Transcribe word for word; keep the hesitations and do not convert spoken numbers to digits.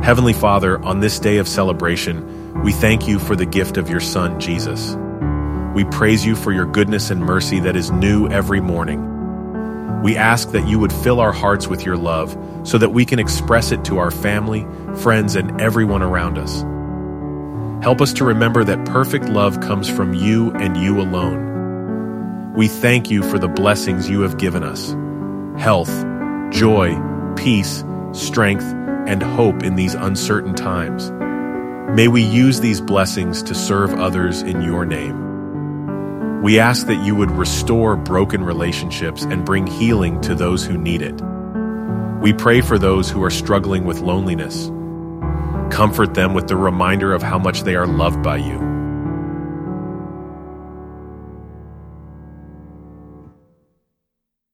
Heavenly Father, on this day of celebration, we thank you for the gift of your Son, Jesus. We praise you for your goodness and mercy that is new every morning. We ask that you would fill our hearts with your love so that we can express it to our family, friends, and everyone around us. Help us to remember that perfect love comes from you and you alone. We thank you for the blessings you have given us: health, joy, peace, strength, and hope in these uncertain times. May we use these blessings to serve others in your name. We ask that you would restore broken relationships and bring healing to those who need it. We pray for those who are struggling with loneliness. Comfort them with the reminder of how much they are loved by you.